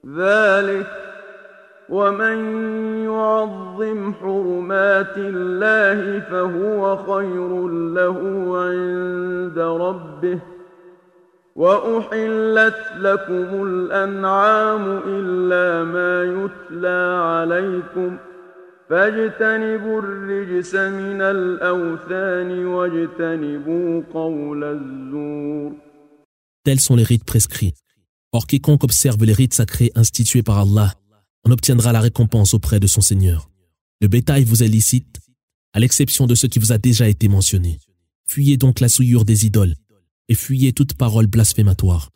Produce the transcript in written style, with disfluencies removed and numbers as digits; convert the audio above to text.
ذلك ومن يعظم حرمات الله فهو خير له عند ربه وأحلت لكم الأنعام إلا ما يتلى عليكم فاجتنبوا الرجس من الأوثان واجتنبوا قول الزور. Tels sont les rites prescrits. Or quiconque observe les rites sacrés institués par Allah en obtiendra la récompense auprès de son Seigneur. Le bétail vous est licite, à l'exception de ce qui vous a déjà été mentionné. Fuyez donc la souillure des idoles et fuyez toute parole blasphématoire.